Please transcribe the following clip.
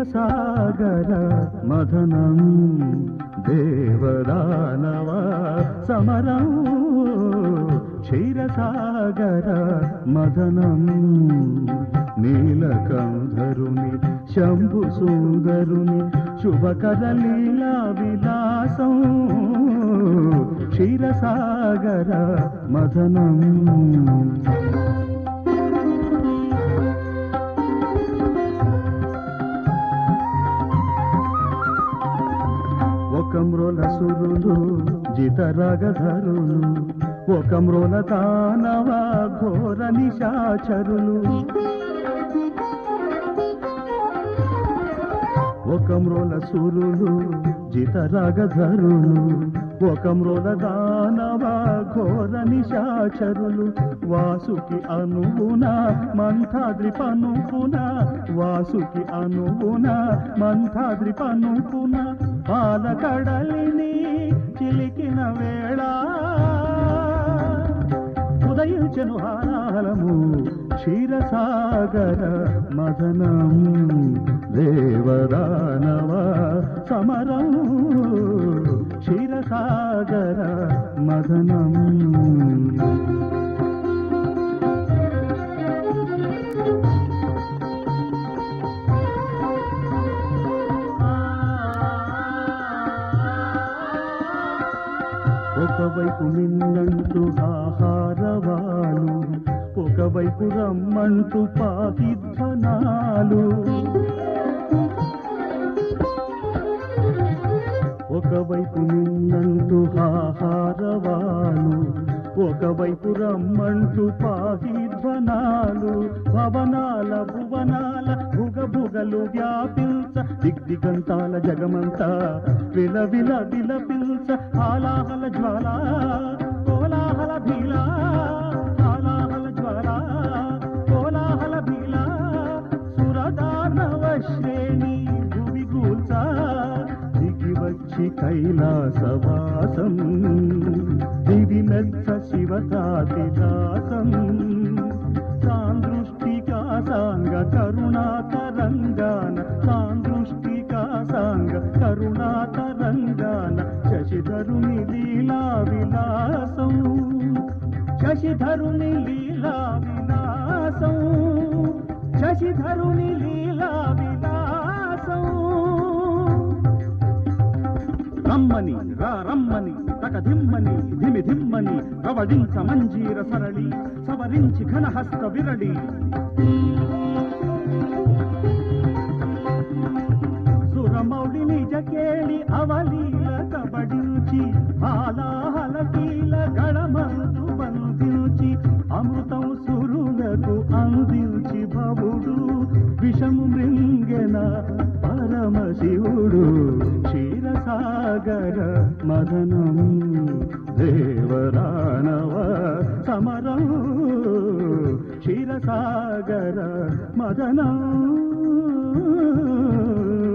క్షీరసాగర మదనం దేవదానవ సమరం క్షీరసాగర మదనం నీలకంధరుని శంభు సుందరుని శుభకర లీలా విలాసం క్షీరసాగర మదనం ఒక మ్రోల సురులు జితరాగధరులు ఒక మ్రోల దానవ ఘోర నిశాచరులు ఒక మ్రోల సురులు జితరాగధరులు ఒక మ్రోల దానవ ఘోర నిశాచరులు వాసుకి అనుగుణ మంథాద్రి పనుపున వాసుకి అనుగుణ మంథాద్రి పనుపున పాలకడలిని చిలికిన వేళ ఉదయించెను హారాలము క్షీరసాగర మదనం దేవదానవ సమరం క్షీరసాగర మదనం ఒకవైపు మిన్నంటూ ఆహారవాలు ఒకవైపు రమ్మంటూ పాహిధ్వనాలు ఒకవైపు మిన్నంటూ ఆహారవాలు ఒకవైపు రమ్మంటూ పాహిధ్వనాలు భవనాల భువనాల భుగభుగలు వ్యాపించ దిగ్దిగంతాల జగమంతా విల విల విలపించ ఆలాహల జ్వాల కోలాహల భీల ఆలాహల జ్వాల కోలాహల భీల సురదానవ శ్రేణి భూమి గూల్చ దిగి వచ్చి కైలాసవాసం దివి మెచ్చ శివతాదిలాసం సాందృష్టికా సాంగ కరుణాతరంగాన సాందృష్టికా సాంగ కరుణాతరంగాన శశిధరుని లీలా విలాసం శశిధరుని లీలా విలాసం శశిధరుని లీలా విలాసం రమ్మని రా రమ్మని తకధిమ్మని ధిమి ధిమ్మని ప్రవడించ మంజీర సరళి సవరించి ఘనహస్త విరడి సురమౌళి నిజ కేళి అవలీల కబడించి ఆలాహలకీల గళమందు బంధించి అమృతం సురులకు అందించి భవుడు విషము మృంగెన పరమశివుడు క్షీరసాగర మదనం దేవదానవ సమరం క్షీరసాగర మదనం